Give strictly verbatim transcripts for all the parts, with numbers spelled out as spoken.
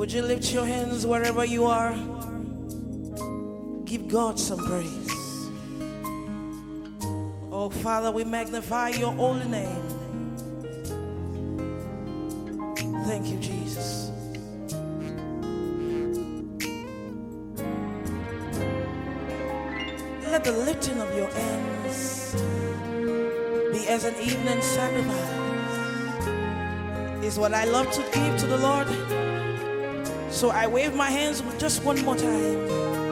Would you lift your hands wherever you are? Give God some praise. Oh, Father, we magnify your holy name. Thank you, Jesus. Let the lifting of your hands be as an evening sacrifice. Is what I love to give to the Lord. So I wave my hands just one more time.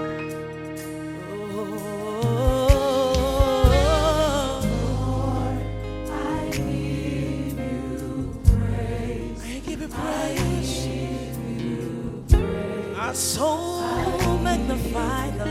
Oh, Lord, I give you praise. I give you praise. I give you praise. Our soul magnify the